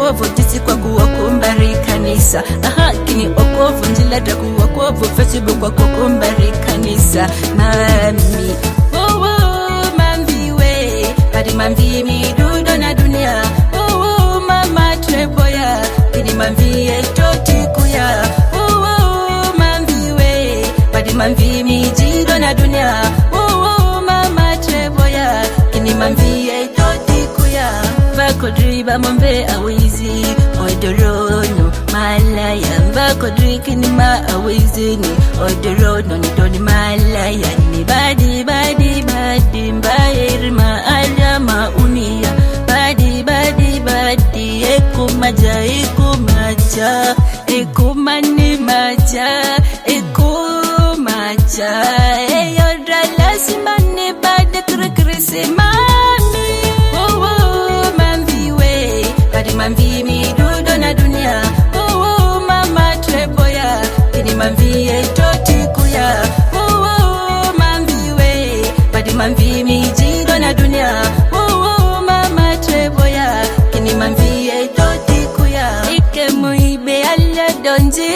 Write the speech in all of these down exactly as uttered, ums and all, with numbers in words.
wokovu tisi kwa kuwakumbari kanisa. Aha kini okovu njila da kuwakovu Facebook kwa kukumbari kanisa. Mami oh oh mambiwe kadi mambi midudo na dunia. Oh oh mama treboya kini mambi etoti kuya. Oh oh mambiwe kadi mambi mijido na dunia. Oh oh mama treboya kini mambi etoti kuya. Vakodriba mombe awizi odorono malaya. Vakodriki ni ma awizi ni odorono ni doni malaya. Ni badi badi badi mbairi ma alama unia. Badi badi badi ekumaja ekumaja ekumani maja ekumaja eyodrala simani badi krikrisi mami. Oh oh mambiwe kadi mambi midudo na dunia. Oh oh mama treboya kini mambi etoti kuya. Oh oh mambiwe kadi mambi mijido na dunia. Oh oh mama treboya kini mambi etoti kuya. Ike muibe alle donji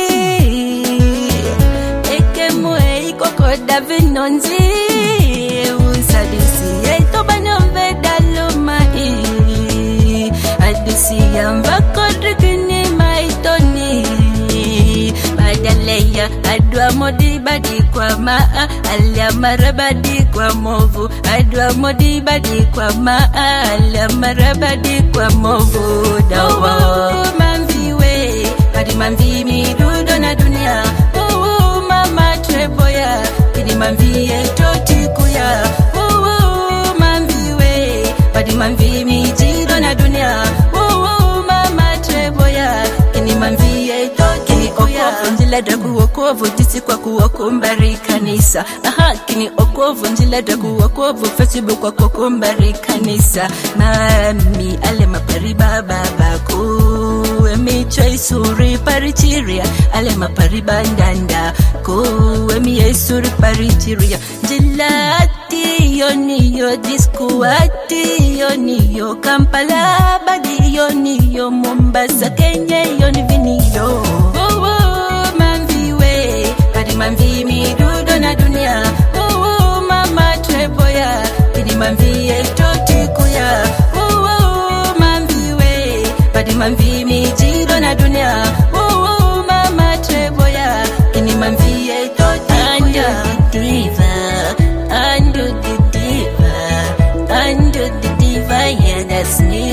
eke mue ikoko davinonzi usadisi eto banyombe daloma i adisi yamba kodrikini maitoni badaleya adwa modi badi kwa maa alia marabadi kwa movu. Adwa modi badi kwa maa alia marabadi kwa movu. Dawa oh, mambiwe kadi mambi midudo na dunia. Oh oh mama treboya kini mambi etoti kuya. Oh oh mambiwe kadi mambi mijido na dunia. Oh oh mama treboya kini mambi etoti kuya. Njila da kuwokovu tisi kwa kuwakumbari kanisa. Aha kini okovu njila da kuwokovu Facebook kwa kuwakumbari kanisa. Mami ale mapariba babaku emi choisuri parichiria. Ale mapariba ndanda ku emi esuri parichiria. Njila ati yoniyo disku ati yoniyo Kampala badi yoniyo Mombasa Kenya yoni viniyo. Oh oh mambiwe kadi mambi midudo na dunia. Oh oh mama treboya kadi mambi etoti kuya. Oh oh mambiwe kadi mambi mijido na dunia. Oh oh mama treboya kini mambi etoti kuya. Ando the diva, ando the diva, ando the diva, yeah that's me.